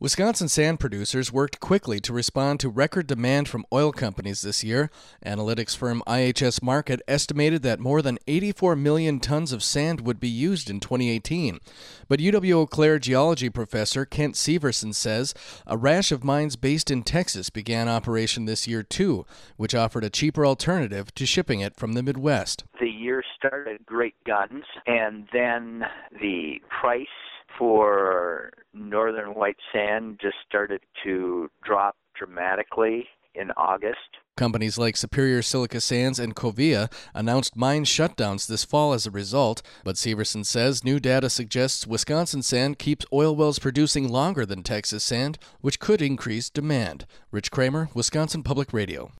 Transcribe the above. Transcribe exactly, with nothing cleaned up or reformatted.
Wisconsin sand producers worked quickly to respond to record demand from oil companies this year. Analytics firm I H S Markit estimated that more than eighty-four million tons of sand would be used in twenty eighteen. But U W-Eau Claire geology professor Kent Severson says a rash of mines based in Texas began operation this year too, which offered a cheaper alternative to shipping it from the Midwest. The year started great guns, and then the price for northern white sand just started to drop dramatically in August. Companies like Superior Silica Sands and Covia announced mine shutdowns this fall as a result, but Severson says new data suggests Wisconsin sand keeps oil wells producing longer than Texas sand, which could increase demand. Rich Kramer, Wisconsin Public Radio.